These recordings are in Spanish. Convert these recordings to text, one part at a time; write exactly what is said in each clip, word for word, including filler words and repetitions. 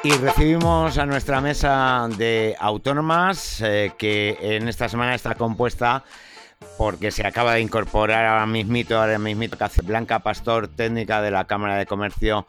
Y recibimos a nuestra mesa de autónomas, eh, que en esta semana está compuesta porque se acaba de incorporar ahora mismito, ahora mismito, Blanca Pastor, técnica de la Cámara de Comercio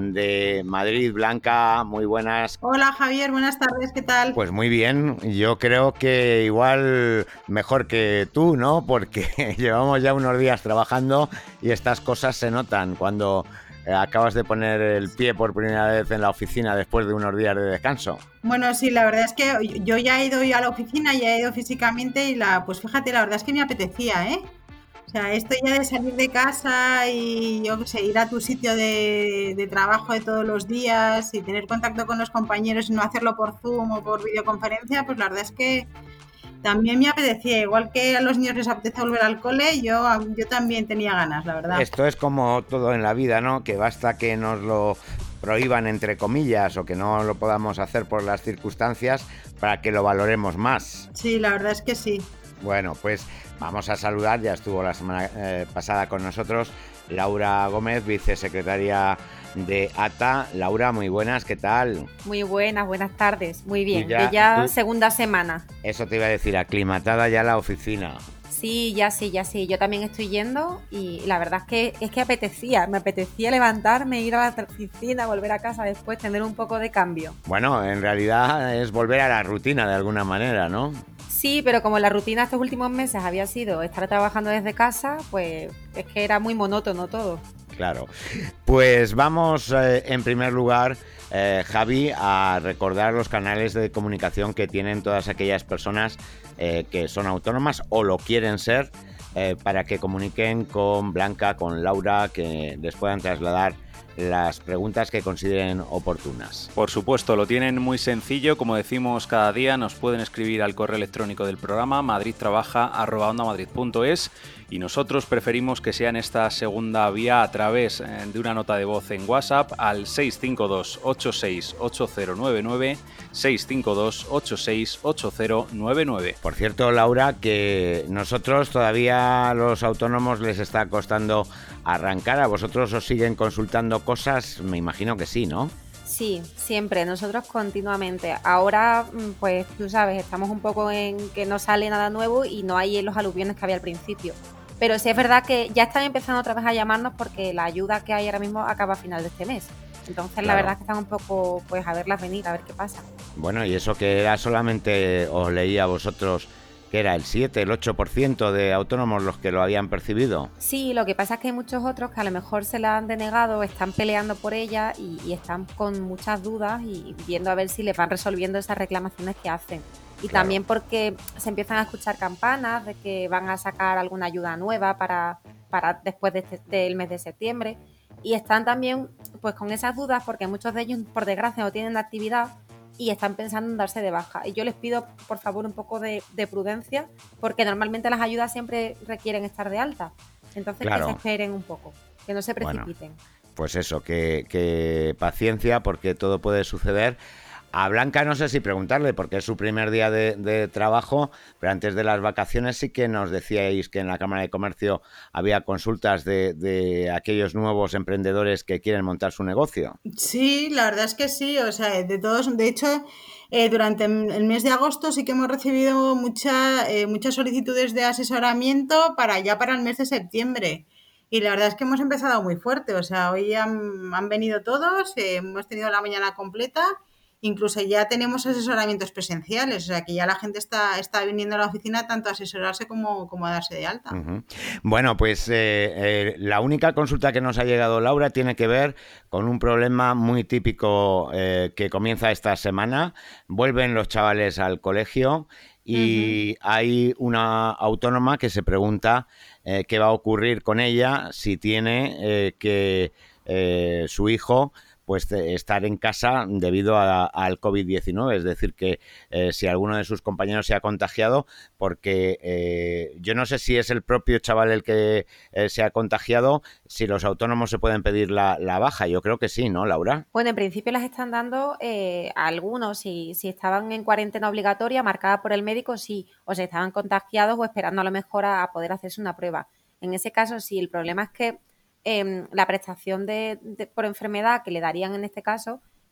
de Madrid. Blanca, muy buenas. Hola Javier, buenas tardes, ¿qué tal? Pues muy bien, yo creo que igual mejor que tú, ¿no? Porque llevamos ya unos días trabajando y estas cosas se notan cuando eh, acabas de poner el pie por primera vez en la oficina después de unos días de descanso. Bueno, sí, la verdad es que yo ya he ido a la oficina, ya he ido físicamente y la, pues fíjate, la verdad es que me apetecía, ¿eh? O sea, esto ya de salir de casa y yo qué sé, ir a tu sitio de, de trabajo de todos los días y tener contacto con los compañeros y no hacerlo por Zoom o por videoconferencia, pues la verdad es que también me apetecía, igual que a los niños les apetece volver al cole, yo, yo también tenía ganas, la verdad. Esto es como todo en la vida, ¿no? Que basta que nos lo prohíban, entre comillas, o que no lo podamos hacer por las circunstancias para que lo valoremos más. Sí, la verdad es que sí. Bueno, pues vamos a saludar, ya estuvo la semana eh, pasada con nosotros Laura Gómez, vicesecretaria de A T A. Laura, muy buenas, ¿qué tal? Muy buenas, buenas tardes, muy bien. Ya, Yo ya tú, segunda semana. Eso te iba a decir, aclimatada ya la oficina. Sí, ya sí, ya sí. Yo también estoy yendo y la verdad es que es que apetecía, me apetecía levantarme, ir a la oficina, volver a casa después, tener un poco de cambio. Bueno, en realidad es volver a la rutina de alguna manera, ¿no? Sí, pero como la rutina estos últimos meses había sido estar trabajando desde casa, pues es que era muy monótono todo. Claro. Pues vamos eh, en primer lugar, eh, Javi, a recordar los canales de comunicación que tienen todas aquellas personas eh, que son autónomas o lo quieren ser, eh, para que comuniquen con Blanca, con Laura, que les puedan trasladar las preguntas que consideren oportunas. Por supuesto, lo tienen muy sencillo, como decimos cada día, nos pueden escribir al correo electrónico del programa madridtrabaja arroba ondamadrid punto es y nosotros preferimos que sea en esta segunda vía a través de una nota de voz en WhatsApp al seis cinco dos ocho seis ocho cero nueve nueve, seis cinco dos ocho seis ocho cero nueve nueve. Por cierto, Laura, que nosotros todavía los autónomos les está costando arrancar. ¿A vosotros os siguen consultando cosas? Me imagino que sí, ¿no? Sí, siempre, nosotros continuamente. Ahora, pues tú sabes, estamos un poco en que no sale nada nuevo y no hay los aluviones que había al principio. Pero sí es verdad que ya están empezando otra vez a llamarnos porque la ayuda que hay ahora mismo acaba a final de este mes. Entonces, claro, la verdad es que están un poco, pues, a verlas venir, a ver qué pasa. Bueno, y eso que era solamente, os leía a vosotros, que era el siete, el ocho por ciento de autónomos los que lo habían percibido. Sí, lo que pasa es que hay muchos otros que a lo mejor se la han denegado, están peleando por ella y, y están con muchas dudas y viendo a ver si les van resolviendo esas reclamaciones que hacen. Y claro, también porque se empiezan a escuchar campanas de que van a sacar alguna ayuda nueva para, para después de este, del mes de septiembre. Y están también pues con esas dudas porque muchos de ellos, por desgracia, no tienen actividad y están pensando en darse de baja. Y yo les pido, por favor, un poco de, de prudencia, porque normalmente las ayudas siempre requieren estar de alta. Entonces, claro, que se esperen un poco, que no se precipiten. Bueno, pues eso, que, que paciencia, porque todo puede suceder. A Blanca no sé si preguntarle, porque es su primer día de, de trabajo, pero antes de las vacaciones sí que nos decíais que en la Cámara de Comercio había consultas de, de aquellos nuevos emprendedores que quieren montar su negocio. Sí, la verdad es que sí, o sea, de todos, de hecho, eh, durante el mes de agosto sí que hemos recibido mucha, eh, muchas solicitudes de asesoramiento para ya para el mes de septiembre. Y la verdad es que hemos empezado muy fuerte, o sea, hoy han, han venido todos, eh, hemos tenido la mañana completa. Incluso ya tenemos asesoramientos presenciales, o sea que ya la gente está, está viniendo a la oficina tanto a asesorarse como, como a darse de alta. Uh-huh. Bueno, pues eh, eh, la única consulta que nos ha llegado, Laura, tiene que ver con un problema muy típico eh, que comienza esta semana. Vuelven los chavales al colegio y uh-huh. hay una autónoma que se pregunta eh, qué va a ocurrir con ella si tiene eh, que eh, su hijo pues de estar en casa debido a, al COVID diecinueve, es decir, que eh, si alguno de sus compañeros se ha contagiado, porque eh, yo no sé si es el propio chaval el que eh, se ha contagiado, si los autónomos se pueden pedir la, la baja, yo creo que sí, ¿no, Laura? Bueno, en principio las están dando eh, a algunos, si, si estaban en cuarentena obligatoria marcada por el médico, sí, o si estaban contagiados o esperando a lo mejor a, a poder hacerse una prueba. En ese caso, sí, el problema es que Eh, la prestación de, de, por enfermedad que le darían en este caso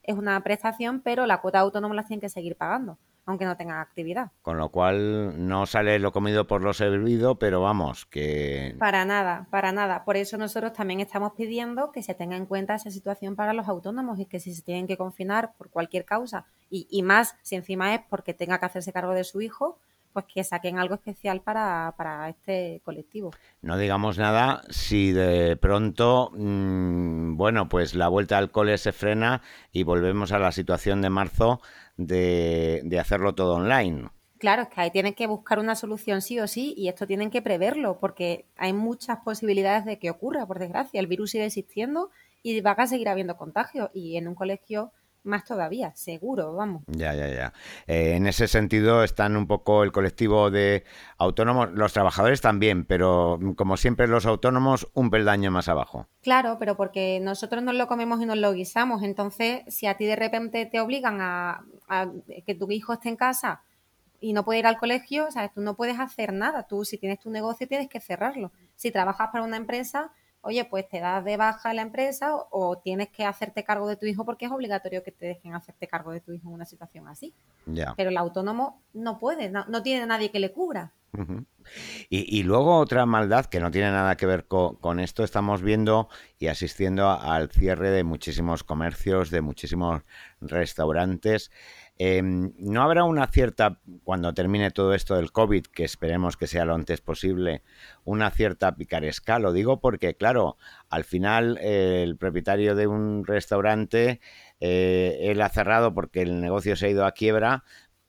es una prestación, pero la cuota de autónomo la tienen que seguir pagando, aunque no tengan actividad. Con lo cual no sale lo comido por lo servido, pero vamos, que... Para nada, para nada. Por eso nosotros también estamos pidiendo que se tenga en cuenta esa situación para los autónomos y que si se tienen que confinar por cualquier causa, y, y más si encima es porque tenga que hacerse cargo de su hijo, pues que saquen algo especial para, para este colectivo. No digamos nada si de pronto, mmm, bueno, pues la vuelta al cole se frena y volvemos a la situación de marzo de, de hacerlo todo online. Claro, es que ahí tienen que buscar una solución sí o sí, y esto tienen que preverlo, porque hay muchas posibilidades de que ocurra, por desgracia. El virus sigue existiendo y va a seguir habiendo contagios, y en un colegio más todavía, seguro, vamos. Ya, ya, ya. Eh, en ese sentido están un poco el colectivo de autónomos, los trabajadores también, pero como siempre los autónomos un peldaño más abajo. Claro, pero porque nosotros nos lo comemos y nos lo guisamos, entonces si a ti de repente te obligan a, a que tu hijo esté en casa y no puede ir al colegio, ¿sabes? Tú no puedes hacer nada. Tú, si tienes tu negocio, tienes que cerrarlo. Si trabajas para una empresa, oye, pues te das de baja en la empresa o, o tienes que hacerte cargo de tu hijo porque es obligatorio que te dejen hacerte cargo de tu hijo en una situación así. Ya. Pero el autónomo no puede, no, no tiene nadie que le cubra. Uh-huh. Y, y luego otra maldad que no tiene nada que ver con, con esto, estamos viendo y asistiendo a, al cierre de muchísimos comercios, de muchísimos restaurantes. Eh, ¿No habrá una cierta, cuando termine todo esto del COVID, que esperemos que sea lo antes posible, una cierta picaresca? Lo digo porque, claro, al final eh, el propietario de un restaurante, eh, él ha cerrado porque el negocio se ha ido a quiebra,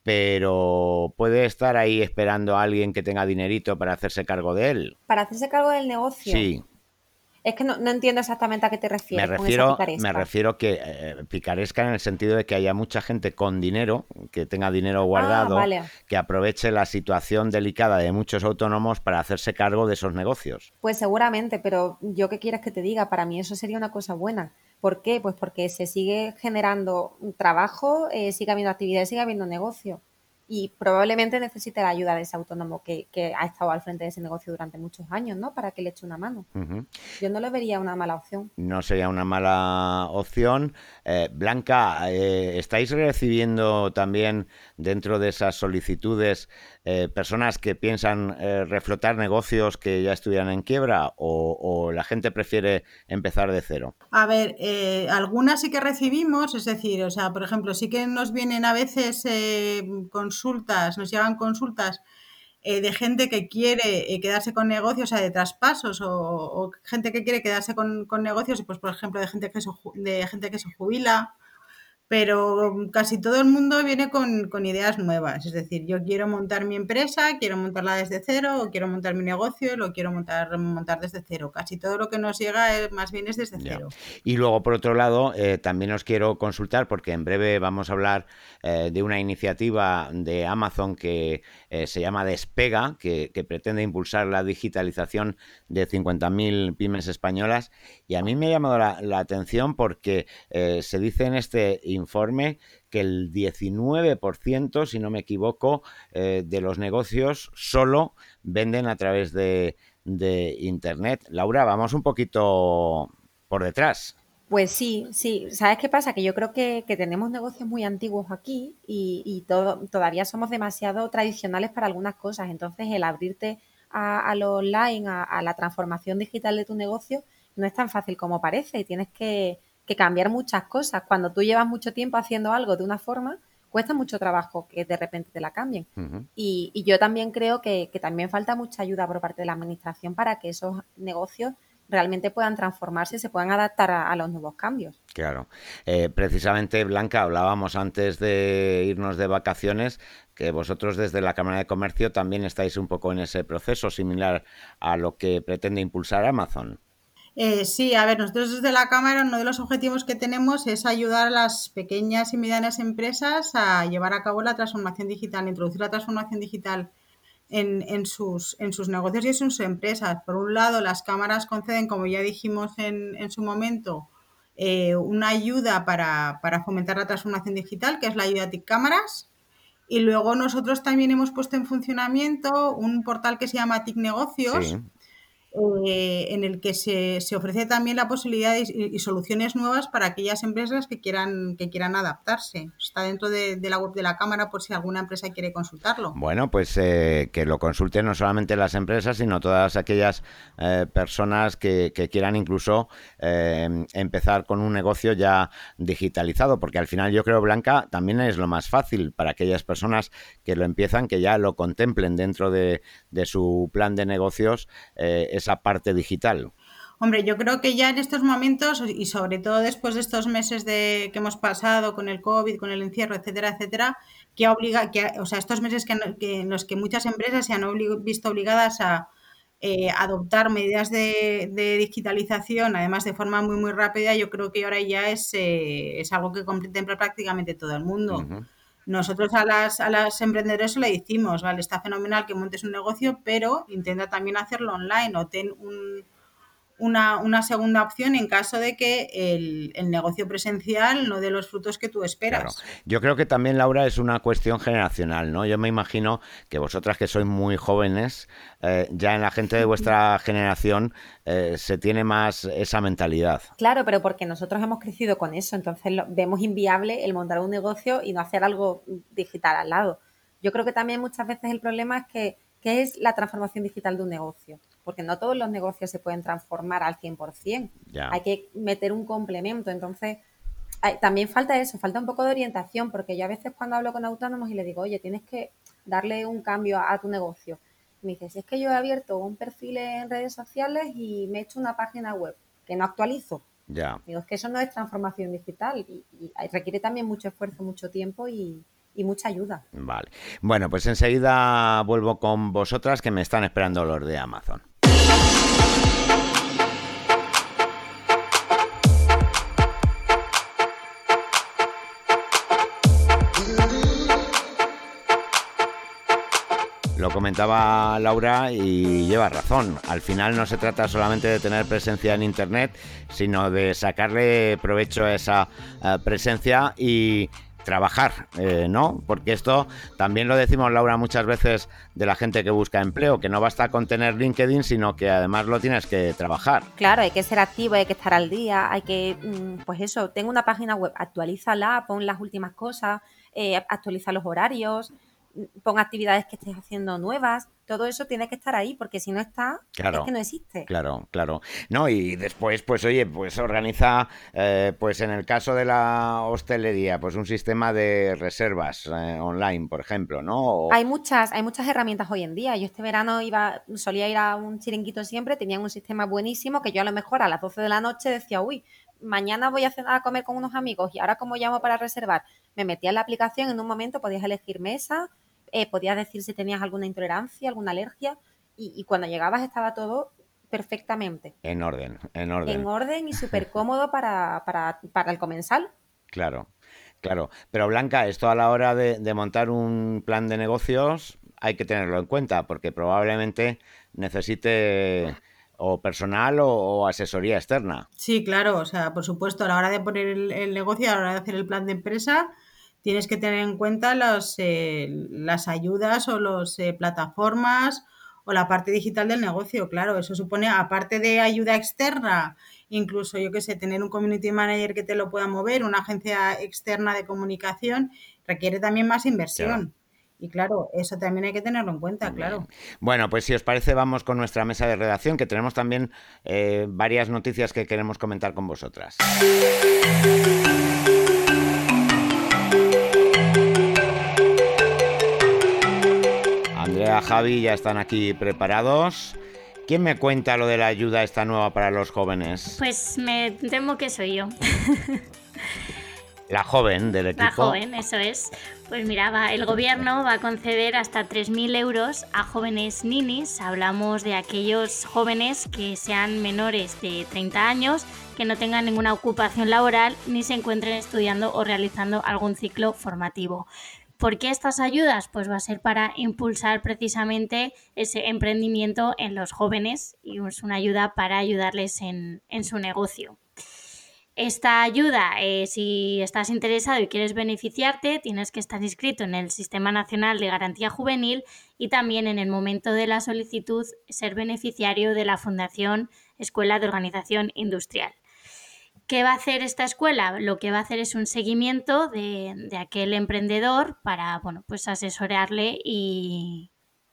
pero puede estar ahí esperando a alguien que tenga dinerito para hacerse cargo de él. ¿Para hacerse cargo del negocio? Sí. Es que no, no entiendo exactamente a qué te refieres Me con refiero, esa picaresca. me refiero que eh, picaresca en el sentido de que haya mucha gente con dinero, que tenga dinero guardado, ah, vale. que aproveche la situación delicada de muchos autónomos para hacerse cargo de esos negocios. Pues seguramente, pero yo qué quieres que te diga, para mí eso sería una cosa buena. ¿Por qué? Pues porque se sigue generando trabajo, eh, sigue habiendo actividades, sigue habiendo negocio. Y probablemente necesite la ayuda de ese autónomo que, que ha estado al frente de ese negocio durante muchos años, ¿no? Para que le eche una mano. Uh-huh. Yo no le vería una mala opción. No sería una mala opción. Eh, Blanca, eh, ¿estáis recibiendo también dentro de esas solicitudes eh, personas que piensan eh, reflotar negocios que ya estuvieran en quiebra o, o la gente prefiere empezar de cero? A ver, eh, algunas sí que recibimos, es decir, o sea, por ejemplo, sí que nos vienen a veces eh, consultas, nos llegan consultas eh, de gente que quiere eh, quedarse con negocios, o sea, de traspasos o, o gente que quiere quedarse con, con negocios, pues por ejemplo, de gente que se, de gente que se jubila. Pero casi todo el mundo viene con, con ideas nuevas. Es decir, yo quiero montar mi empresa, quiero montarla desde cero, o quiero montar mi negocio, lo quiero montar, montar desde cero. Casi todo lo que nos llega es, más bien es desde Ya. cero. Y luego, por otro lado, eh, también os quiero consultar, porque en breve vamos a hablar eh, de una iniciativa de Amazon que eh, se llama Despega, que, que pretende impulsar la digitalización de cincuenta mil pymes españolas. Y a mí me ha llamado la, la atención porque eh, se dice en este informe que el diecinueve por ciento, si no me equivoco, eh, de los negocios solo venden a través de, de Internet. Laura, vamos un poquito por detrás. Pues sí, sí. ¿Sabes qué pasa? Que yo creo que, que tenemos negocios muy antiguos aquí y, y todo, todavía somos demasiado tradicionales para algunas cosas. Entonces, el abrirte a, a lo online, a, a la transformación digital de tu negocio, no es tan fácil como parece. Y tienes que, que cambiar muchas cosas. Cuando tú llevas mucho tiempo haciendo algo de una forma, cuesta mucho trabajo que de repente te la cambien. Uh-huh. Y, y yo también creo que, que también falta mucha ayuda por parte de la administración para que esos negocios realmente puedan transformarse y se puedan adaptar a, a los nuevos cambios. Claro. Eh, precisamente, Blanca, hablábamos antes de irnos de vacaciones que vosotros desde la Cámara de Comercio también estáis un poco en ese proceso similar a lo que pretende impulsar Amazon. Eh, sí, a ver, nosotros desde la Cámara uno de los objetivos que tenemos es ayudar a las pequeñas y medianas empresas a llevar a cabo la transformación digital, introducir la transformación digital En, en, sus, en sus negocios y en sus empresas. Por un lado, las cámaras conceden, como ya dijimos en, en su momento, eh, una ayuda para, para fomentar la transformación digital, que es la ayuda TIC Cámaras. Y luego nosotros también hemos puesto en funcionamiento un portal que se llama TIC Negocios, Sí. eh, en el que se, se ofrece también la posibilidad de, y, y soluciones nuevas para aquellas empresas que quieran, que quieran adaptarse. Está dentro de, de la web de la Cámara por si alguna empresa quiere consultarlo. Bueno, pues eh, que lo consulten no solamente las empresas, sino todas aquellas eh, personas que, que quieran incluso eh, empezar con un negocio ya digitalizado, porque al final yo creo, Blanca, también es lo más fácil para aquellas personas que lo empiezan, que ya lo contemplen dentro de, de su plan de negocios, eh, esa parte digital. Hombre, yo creo que ya en estos momentos, y sobre todo después de estos meses de, que hemos pasado con el COVID, con el encierro, etcétera, etcétera, que obliga, que, o sea, estos meses que, que en los que muchas empresas se han oblig, visto obligadas a eh, adoptar medidas de, de digitalización, además de forma muy, muy rápida, yo creo que ahora ya es, eh, es algo que contempla prácticamente todo el mundo. Uh-huh. Nosotros a las, a las emprendedoras le decimos, vale, está fenomenal que montes un negocio, pero intenta también hacerlo online o ten un... Una, una segunda opción en caso de que el, el negocio presencial no dé los frutos que tú esperas. Claro. Yo creo que también, Laura, es una cuestión generacional, ¿no? Yo me imagino que vosotras, que sois muy jóvenes, eh, ya en la gente de vuestra generación eh, se tiene más esa mentalidad. Claro, pero porque nosotros hemos crecido con eso, entonces lo, vemos inviable el montar un negocio y no hacer algo digital al lado. Yo creo que también muchas veces el problema es que ¿qué es la transformación digital de un negocio? Porque no todos los negocios se pueden transformar al cien por ciento. Ya. Hay que meter un complemento. Entonces, hay, también falta eso, falta un poco de orientación, porque yo a veces cuando hablo con autónomos y les digo, oye, tienes que darle un cambio a, a tu negocio. Me dice, si es que yo he abierto un perfil en redes sociales y me he hecho una página web que no actualizo. Ya. Digo, es que eso no es transformación digital y, y requiere también mucho esfuerzo, mucho tiempo y... y mucha ayuda. Vale. Bueno, pues enseguida vuelvo con vosotras, que me están esperando los de Amazon. Lo comentaba Laura y lleva razón. Al final no se trata solamente de tener presencia en Internet, sino de sacarle provecho a esa uh, presencia y trabajar, eh, ¿no? Porque esto también lo decimos, Laura, muchas veces de la gente que busca empleo, que no basta con tener LinkedIn, sino que además lo tienes que trabajar. Claro, hay que ser activo, hay que estar al día, hay que, pues eso, tengo una página web, actualízala, pon las últimas cosas, eh, actualiza los horarios, pon actividades que estés haciendo nuevas, todo eso tiene que estar ahí, porque si no está, claro, es que no existe. Claro, claro. No, y después, pues oye, pues organiza, eh, pues en el caso de la hostelería, pues un sistema de reservas eh, online, por ejemplo, ¿no? O... Hay muchas, hay muchas herramientas hoy en día. Yo este verano iba, solía ir a un chiringuito siempre, tenían un sistema buenísimo que yo a lo mejor a las doce de la noche decía, uy, mañana voy a, cenar, a comer con unos amigos y ahora cómo llamo para reservar. Me metía en la aplicación, en un momento podías elegir mesa, eh, podías decir si tenías alguna intolerancia, alguna alergia y, y cuando llegabas estaba todo perfectamente. En orden, en orden. En orden y súper cómodo para, para, para el comensal. Claro, claro. Pero Blanca, esto a la hora de, de montar un plan de negocios hay que tenerlo en cuenta porque probablemente necesite... o personal o, o asesoría externa. Sí, claro, o sea, por supuesto, a la hora de poner el, el negocio, a la hora de hacer el plan de empresa, tienes que tener en cuenta los, eh, las ayudas o las eh, plataformas o la parte digital del negocio, claro, eso supone, aparte de ayuda externa, incluso, yo qué sé, tener un community manager que te lo pueda mover, una agencia externa de comunicación, requiere también más inversión. Claro. Y claro, eso también hay que tenerlo en cuenta, claro. Bueno, pues si os parece, vamos con nuestra mesa de redacción, que tenemos también eh, varias noticias que queremos comentar con vosotras. Andrea, Javi, ya están aquí preparados. ¿Quién me cuenta lo de la ayuda esta nueva para los jóvenes? Pues me temo que soy yo. La joven del equipo. La joven, eso es. Pues mira, va, el gobierno va a conceder hasta tres mil euros a jóvenes ninis. Hablamos de aquellos jóvenes que sean menores de treinta años, que no tengan ninguna ocupación laboral ni se encuentren estudiando o realizando algún ciclo formativo. ¿Por qué estas ayudas? Pues va a ser para impulsar precisamente ese emprendimiento en los jóvenes y es una ayuda para ayudarles en, en su negocio. Esta ayuda, eh, si estás interesado y quieres beneficiarte, tienes que estar inscrito en el Sistema Nacional de Garantía Juvenil y también en el momento de la solicitud ser beneficiario de la Fundación Escuela de Organización Industrial. ¿Qué va a hacer esta escuela? Lo que va a hacer es un seguimiento de, de aquel emprendedor para, bueno, pues asesorarle y,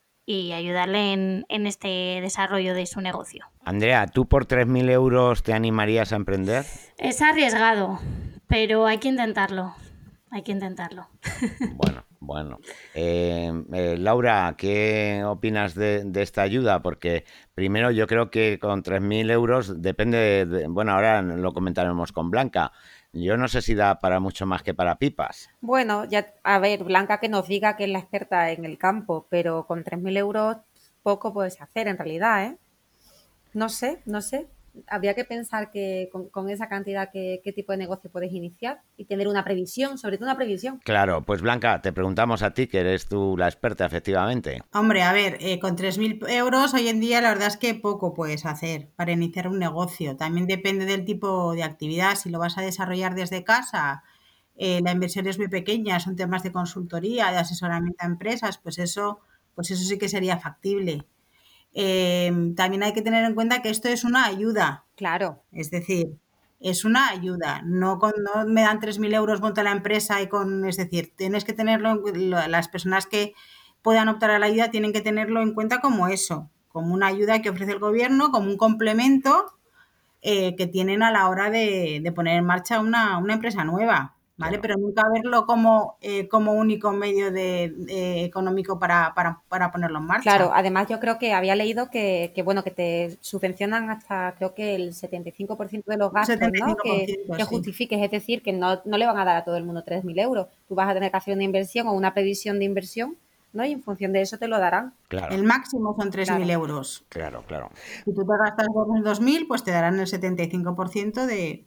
y ayudarle en, en este desarrollo de su negocio. Andrea, ¿tú por tres mil euros te animarías a emprender? Es arriesgado, pero hay que intentarlo, hay que intentarlo. Bueno, bueno. Eh, eh, Laura, ¿qué opinas de, de esta ayuda? Porque primero yo creo que con tres mil euros depende, de, de, bueno, ahora lo comentaremos con Blanca. Yo no sé si da para mucho más que para pipas. Bueno, ya, a ver, Blanca que nos diga que es la experta en el campo, pero con tres mil euros poco puedes hacer en realidad, ¿eh? No sé, no sé. Habría que pensar que con, con esa cantidad qué, qué tipo de negocio puedes iniciar y tener una previsión, sobre todo una previsión. Claro, pues Blanca, te preguntamos a ti, que eres tú la experta, efectivamente. Hombre, a ver, eh, con tres mil euros hoy en día la verdad es que poco puedes hacer para iniciar un negocio. También depende del tipo de actividad. Si lo vas a desarrollar desde casa, eh, la inversión es muy pequeña, son temas de consultoría, de asesoramiento a empresas, pues eso, pues eso sí que sería factible. Eh, también hay que tener en cuenta que esto es una ayuda. Claro. Es decir, es una ayuda. No, con, no me dan tres mil euros, monta la empresa y con... Es decir, tienes que tenerlo... Las personas que puedan optar a la ayuda tienen que tenerlo en cuenta como eso, como una ayuda que ofrece el gobierno, como un complemento eh, que tienen a la hora de, de poner en marcha una, una empresa nueva. ¿Vale? Claro. Pero nunca verlo como, eh, como único medio de, de económico para, para, para ponerlo en marcha. Claro, además yo creo que había leído que, que bueno, que te subvencionan hasta creo que el setenta y cinco por ciento de los gastos, ¿no? Que, que sí. justifiques, es decir, que no, no le van a dar a todo el mundo tres mil euros. Tú vas a tener que hacer una inversión o una previsión de inversión, ¿no? Y en función de eso te lo darán. Claro. El máximo son tres mil Claro. euros. Claro, claro. Si tú te gastas dos mil, pues te darán el setenta y cinco por ciento de...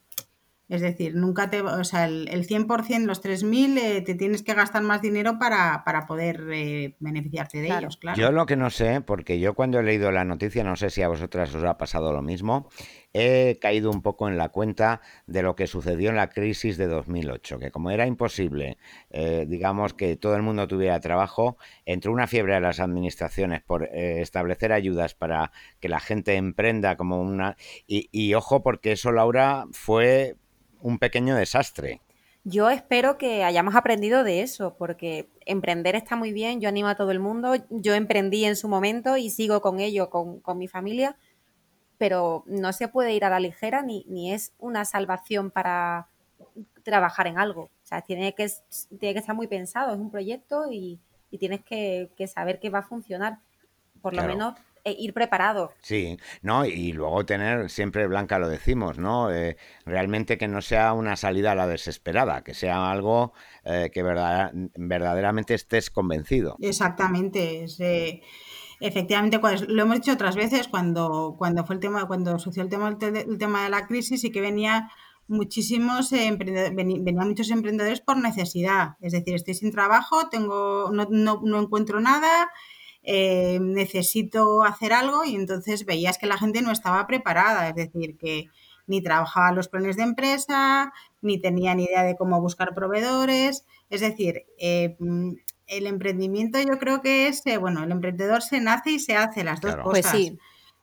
Es decir, nunca te, o sea, el, el cien por ciento, los tres mil, eh, te tienes que gastar más dinero para, para poder eh, beneficiarte de Claro. ellos, claro. Yo lo que no sé, porque yo cuando he leído la noticia, no sé si a vosotras os ha pasado lo mismo, he caído un poco en la cuenta de lo que sucedió en la crisis de dos mil ocho, que como era imposible, eh, digamos, que todo el mundo tuviera trabajo, entró una fiebre a las administraciones por eh, establecer ayudas para que la gente emprenda como una... Y, y ojo, porque eso, Laura, fue un pequeño desastre. Yo espero que hayamos aprendido de eso, porque emprender está muy bien, yo animo a todo el mundo, yo emprendí en su momento y sigo con ello, con, con mi familia, pero no se puede ir a la ligera ni, ni es una salvación para trabajar en algo. O sea, tiene que, tiene que estar muy pensado, es un proyecto y, y tienes que, que saber que va a funcionar, por lo Claro. menos eh, ir preparado. Sí, no, y luego tener, siempre Blanca lo decimos, ¿no? Eh, realmente que no sea una salida a la desesperada, que sea algo eh, que verdad, verdaderamente estés convencido. Exactamente. Es, eh, efectivamente, cuando, lo hemos dicho otras veces, cuando, cuando fue el tema, cuando sucedió el tema, el tema de la crisis, y que venía muchísimos eh, emprendedores, venían muchos emprendedores por necesidad. Es decir, estoy sin trabajo, tengo, no, no, no encuentro nada. Eh, necesito hacer algo, y entonces veías que la gente no estaba preparada, es decir, que ni trabajaba los planes de empresa, ni tenía ni idea de cómo buscar proveedores, es decir, eh, el emprendimiento yo creo que es, eh, bueno, el emprendedor se nace y se hace las dos Claro. cosas. Pues sí.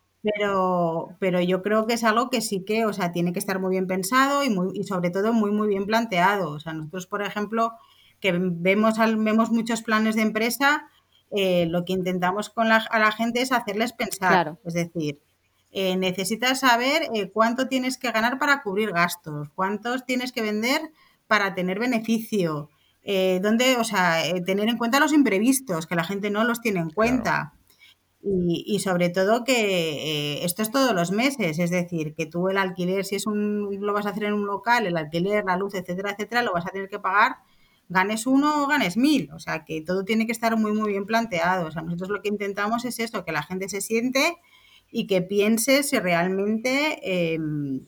Pero, pero yo creo que es algo que sí que, o sea, tiene que estar muy bien pensado y, muy, y sobre todo muy, muy bien planteado. O sea, nosotros, por ejemplo, que vemos, al, vemos muchos planes de empresa, eh, lo que intentamos con la, a la gente es hacerles pensar. Claro. Es decir, eh, necesitas saber eh, cuánto tienes que ganar para cubrir gastos, cuántos tienes que vender para tener beneficio, eh, dónde, o sea, eh, tener en cuenta los imprevistos, que la gente no los tiene en cuenta. Claro. Y, y sobre todo que eh, esto es todos los meses, es decir, que tú el alquiler, si es un, lo vas a hacer en un local, el alquiler, la luz, etcétera, etcétera, lo vas a tener que pagar, ganes uno o ganes mil. O sea, que todo tiene que estar muy, muy bien planteado. O sea, nosotros lo que intentamos es eso, que la gente se siente y que piense si realmente eh,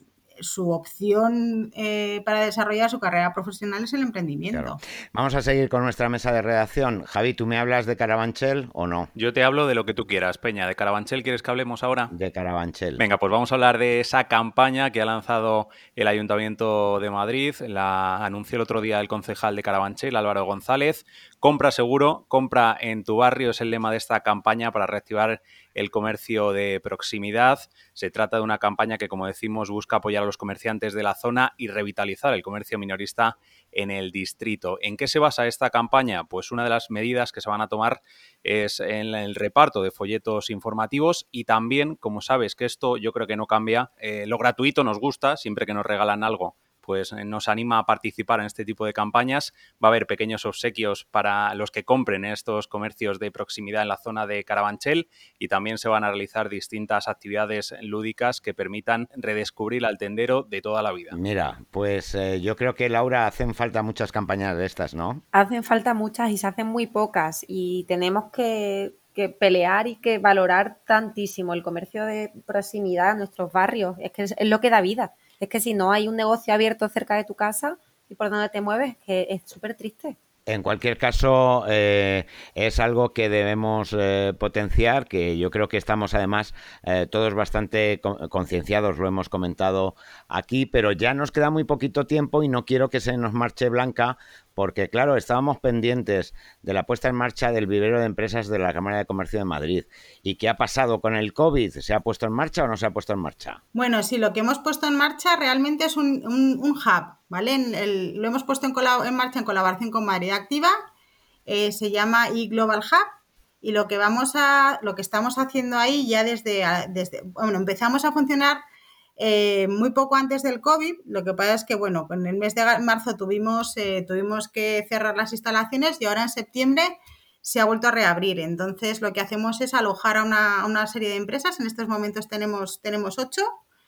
su opción eh, para desarrollar su carrera profesional es el emprendimiento. Claro. Vamos a seguir con nuestra mesa de redacción. Javi, ¿tú me hablas de Carabanchel o no? Yo te hablo de lo que tú quieras, Peña. ¿De Carabanchel quieres que hablemos ahora? De Carabanchel. Venga, pues vamos a hablar de esa campaña que ha lanzado el Ayuntamiento de Madrid. La anunció el otro día el concejal de Carabanchel, Álvaro González. Compra seguro, compra en tu barrio es el lema de esta campaña para reactivar el comercio de proximidad. Se trata de una campaña que, como decimos, busca apoyar a los comerciantes de la zona y revitalizar el comercio minorista en el distrito. ¿En qué se basa esta campaña? Pues una de las medidas que se van a tomar es en el reparto de folletos informativos y también, como sabes que esto yo creo que no cambia, eh, lo gratuito nos gusta, siempre que nos regalan algo pues nos anima a participar en este tipo de campañas. Va a haber pequeños obsequios para los que compren estos comercios de proximidad en la zona de Carabanchel y también se van a realizar distintas actividades lúdicas que permitan redescubrir al tendero de toda la vida. Mira, pues eh, yo creo que, Laura, hacen falta muchas campañas de estas, ¿no? Hacen falta muchas y se hacen muy pocas y tenemos que, que pelear y que valorar tantísimo el comercio de proximidad en nuestros barrios. Es que es, es lo que da vida. Es que si no hay un negocio abierto cerca de tu casa y por donde te mueves, que es súper triste. En cualquier caso, eh, es algo que debemos eh, potenciar, que yo creo que estamos además eh, todos bastante concienciados, lo hemos comentado aquí, pero ya nos queda muy poquito tiempo y no quiero que se nos marche Blanca, porque claro, estábamos pendientes de la puesta en marcha del vivero de empresas de la Cámara de Comercio de Madrid. ¿Y qué ha pasado con el COVID? ¿Se ha puesto en marcha o no se ha puesto en marcha? Bueno, sí, lo que hemos puesto en marcha realmente es un, un, un hub, ¿vale? En el, lo hemos puesto en, en marcha en colaboración con Madrid Activa, eh, se llama eGlobal Hub y lo que vamos a, lo que estamos haciendo ahí ya desde, desde bueno, empezamos a funcionar Eh, muy poco antes del COVID. Lo que pasa es que, bueno, en el mes de marzo tuvimos, eh, tuvimos que cerrar las instalaciones y ahora en septiembre se ha vuelto a reabrir. Entonces, lo que hacemos es alojar a una, a una serie de empresas. En estos momentos tenemos, tenemos ocho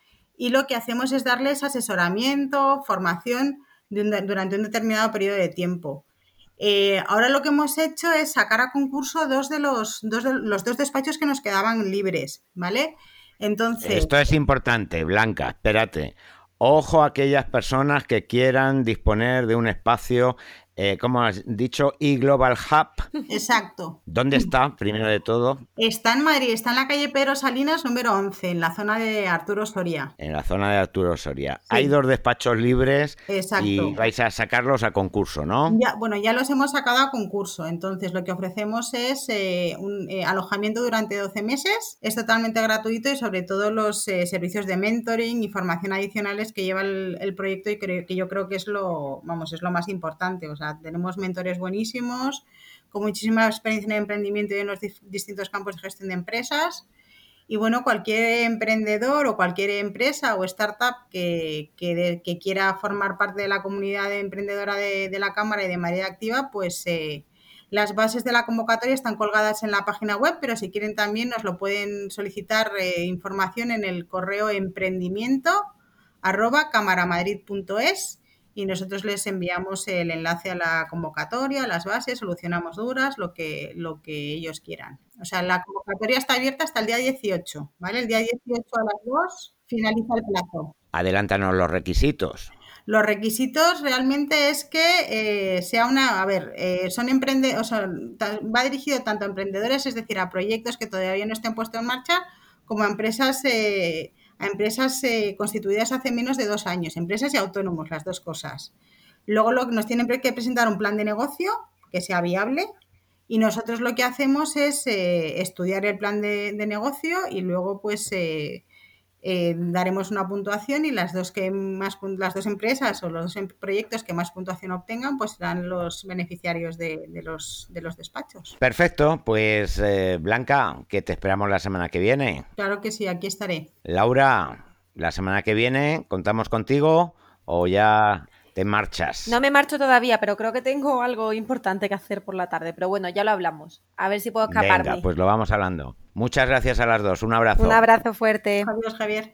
y lo que hacemos es darles asesoramiento, formación de un, durante un determinado periodo de tiempo. Eh, ahora lo que hemos hecho es sacar a concurso dos de los dos, de, los dos despachos que nos quedaban libres, ¿vale? Entonces, esto es importante, Blanca, espérate. Ojo a aquellas personas que quieran disponer de un espacio, eh, como has dicho, eGlobal Hub. Exacto. ¿Dónde está, primero de todo? Está en Madrid, está en la calle Pedro Salinas, número once, en la zona de Arturo Soria. En la zona de Arturo Soria. Sí. Hay dos despachos libres. Exacto. Y vais a sacarlos a concurso, ¿no? Ya, bueno, ya los hemos sacado a concurso. Entonces, lo que ofrecemos es eh, un eh, alojamiento durante doce meses. Es totalmente gratuito y sobre todo los eh, servicios de mentoring y formación adicionales que lleva el, el proyecto y creo, que yo creo que es lo, vamos, es lo más importante. O sea, tenemos mentores buenísimos, con muchísima experiencia en emprendimiento y en los distintos campos de gestión de empresas. Y bueno, cualquier emprendedor o cualquier empresa o startup que, que, de, que quiera formar parte de la comunidad emprendedora de, de la Cámara y de Madrid Activa, pues eh, las bases de la convocatoria están colgadas en la página web, pero si quieren también nos lo pueden solicitar eh, información en el correo emprendimiento arroba camaramadrid.es y nosotros les enviamos el enlace a la convocatoria, las bases, solucionamos dudas, lo que, lo que ellos quieran. O sea, la convocatoria está abierta hasta el día dieciocho, ¿vale? El día dieciocho a las dos finaliza el plazo. Adelántanos los requisitos. Los requisitos realmente es que eh, sea una, a ver, eh, son emprendedores, o sea, va dirigido tanto a emprendedores, es decir, a proyectos que todavía no estén puestos en marcha, como a empresas, eh, a empresas eh, constituidas hace menos de dos años, empresas y autónomos, las dos cosas. Luego lo, nos tienen que presentar un plan de negocio que sea viable y nosotros lo que hacemos es eh, estudiar el plan de, de negocio y luego pues eh, eh, daremos una puntuación y las dos que más las dos empresas o los dos proyectos que más puntuación obtengan pues serán los beneficiarios de, de, los, de los despachos. Perfecto, pues eh, Blanca, que te esperamos la semana que viene. Claro que sí, aquí estaré. Laura, la semana que viene contamos contigo o ya te marchas. No me marcho todavía, pero creo que tengo algo importante que hacer por la tarde. Pero bueno, ya lo hablamos. A ver si puedo escaparme. Venga, pues lo vamos hablando. Muchas gracias a las dos. Un abrazo. Un abrazo fuerte. Adiós, Javier.